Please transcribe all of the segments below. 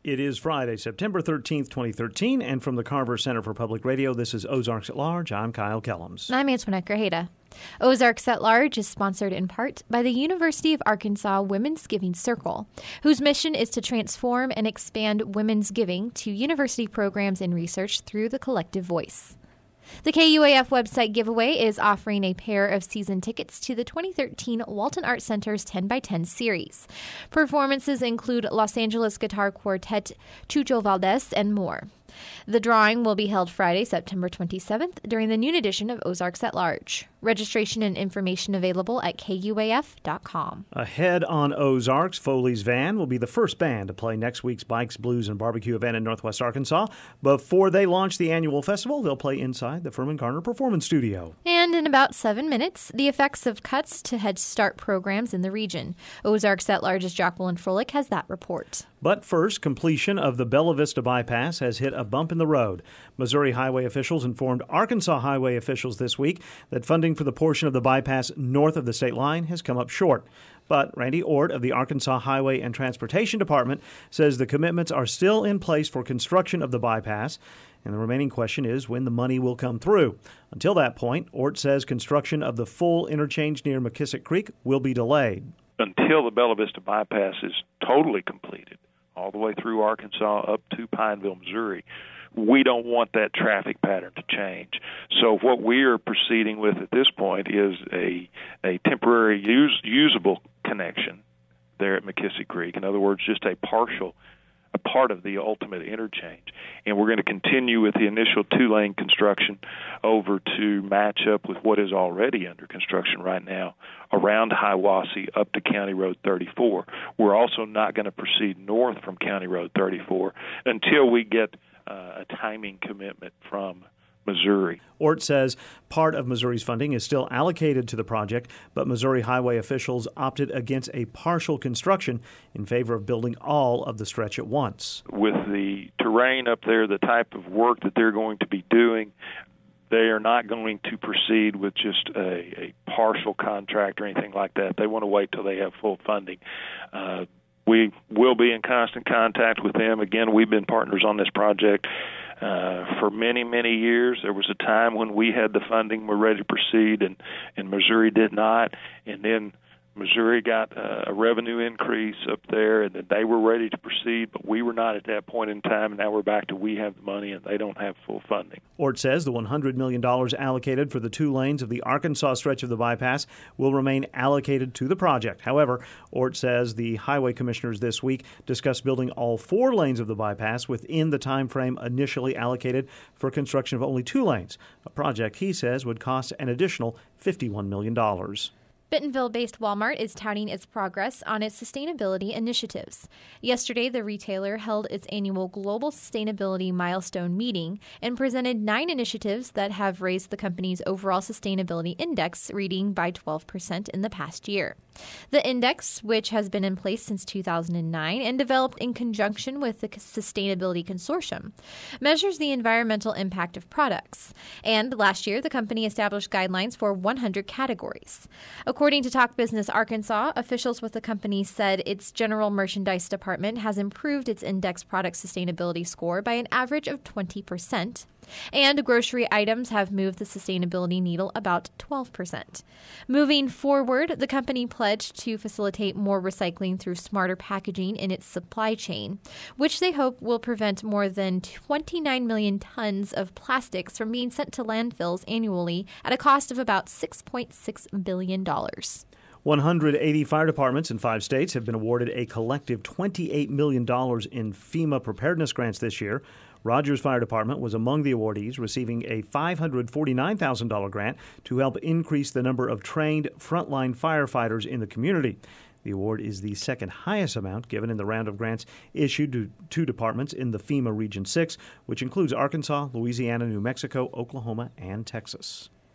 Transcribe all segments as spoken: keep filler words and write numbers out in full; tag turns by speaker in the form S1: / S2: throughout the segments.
S1: It is Friday, September thirteenth, twenty thirteen, and from the Carver Center for Public Radio, this is Ozarks at Large. I'm Kyle Kellums.
S2: I'm Antoinette Grajeda. Ozarks at Large is sponsored in part by the University of Arkansas Women's Giving Circle, whose mission is to transform and expand women's giving to university programs and research through the collective voice. The K U A F website giveaway is offering a pair of season tickets to the twenty thirteen Walton Art Center's ten by ten series. Performances include Los Angeles guitar quartet Chucho Valdez and more. The drawing will be held Friday, September twenty-seventh, during the noon edition of Ozarks at Large. Registration and information available at K U A F dot com.
S1: Ahead on Ozarks, Foley's Van will be the first band to play next week's Bikes, Blues, and Barbecue event in Northwest Arkansas. Before they launch the annual festival, they'll play inside the Furman Garner Performance Studio.
S2: And in about seven minutes, the effects of cuts to Head Start programs in the region. Ozarks at Large's Jacqueline Froelich has that report.
S1: But first, completion of the Bella Vista bypass has hit a bump in the road. Missouri highway officials informed Arkansas highway officials this week that funding for the portion of the bypass north of the state line has come up short. But Randy Ort of the Arkansas Highway and Transportation Department says the commitments are still in place for construction of the bypass, and the remaining question is when the money will come through. Until that point, Ort says construction of the full interchange near McKissick Creek will be delayed.
S3: Until the Bella Vista bypass is totally completed, all the way through Arkansas up to Pineville, Missouri, we don't want that traffic pattern to change. So what we are proceeding with at this point is a a temporary use, usable connection there at McKissick Creek. In other words, just a partial, a part of the ultimate interchange. And we're going to continue with the initial two-lane construction over to match up with what is already under construction right now around Hiwassee up to County Road thirty-four. We're also not going to proceed north from County Road thirty-four until we get uh, a timing commitment from Missouri.
S1: Ort says part of Missouri's funding is still allocated to the project, but Missouri highway officials opted against a partial construction in favor of building all of the stretch at once.
S3: With the terrain up there, the type of work that they're going to be doing, they are not going to proceed with just a, a partial contract or anything like that. They want to wait till they have full funding. Uh, we will be in constant contact with them. Again, we've been partners on this project Uh, for many, many years. There was a time when we had the funding, we're ready to proceed, and, and Missouri did not. And then Missouri got uh, a revenue increase up there, and then they were ready to proceed, but we were not at that point in time, and now we're back to we have the money, and they don't have full funding.
S1: Ort says the one hundred million dollars allocated for the two lanes of the Arkansas stretch of the bypass will remain allocated to the project. However, Ort says the highway commissioners this week discussed building all four lanes of the bypass within the time frame initially allocated for construction of only two lanes, a project he says would cost an additional fifty-one million dollars.
S2: Bentonville-based Walmart is touting its progress on its sustainability initiatives. Yesterday, the retailer held its annual Global Sustainability Milestone meeting and presented nine initiatives that have raised the company's overall sustainability index reading by twelve percent in the past year. The index, which has been in place since two thousand nine and developed in conjunction with the Sustainability Consortium, measures the environmental impact of products. And last year, the company established guidelines for one hundred categories. According to Talk Business Arkansas, officials with the company said its general merchandise department has improved its index product sustainability score by an average of twenty percent, and grocery items have moved the sustainability needle about twelve percent. Moving forward, the company pledged to facilitate more recycling through smarter packaging in its supply chain, which they hope will prevent more than twenty-nine million tons of plastics from being sent to landfills annually at a cost of about six point six billion dollars.
S1: one hundred eighty fire departments in five states have been awarded a collective twenty-eight million dollars in FEMA preparedness grants this year. Rogers Fire Department was among the awardees, receiving a five hundred forty-nine thousand dollars grant to help increase the number of trained frontline firefighters in the community. The award is the second highest amount given in the round of grants issued to two departments in the FEMA Region six, which includes Arkansas, Louisiana, New Mexico, Oklahoma, and Texas.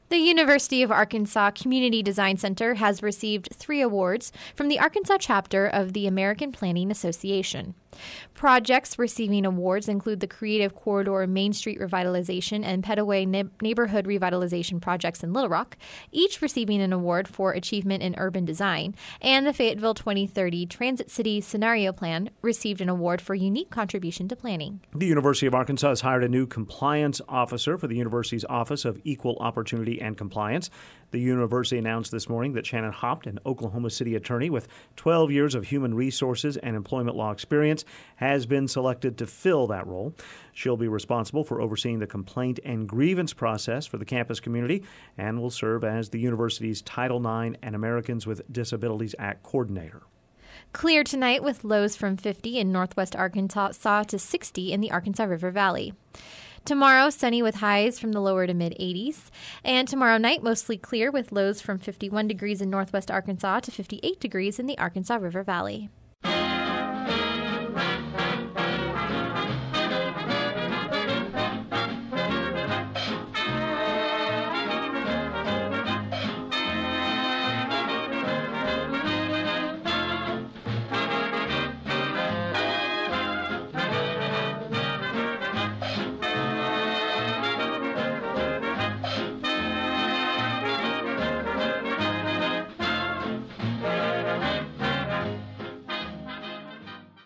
S2: The University of Arkansas Community Design Center has received three awards from the Arkansas chapter of the American Planning Association. Projects receiving awards include the Creative Corridor Main Street Revitalization and Petaway ne- Neighborhood Revitalization projects in Little Rock, each receiving an award for achievement in urban design, and the Fayetteville twenty thirty Transit City Scenario Plan received an award for unique contribution to planning.
S1: The University of Arkansas has hired a new compliance officer for the university's Office of Equal Opportunity and Compliance. The university announced this morning that Shannon Hopt, an Oklahoma City attorney with twelve years of human resources and employment law experience, has been selected to fill that role. She'll be responsible for overseeing the complaint and grievance process for the campus community and will serve as the university's Title nine and Americans with Disabilities Act coordinator.
S2: Clear tonight with lows from fifty in northwest Arkansas to sixty in the Arkansas River Valley. Tomorrow, sunny with highs from the lower to mid-eighties. And tomorrow night, mostly clear with lows from fifty-one degrees in northwest Arkansas to fifty-eight degrees in the Arkansas River Valley.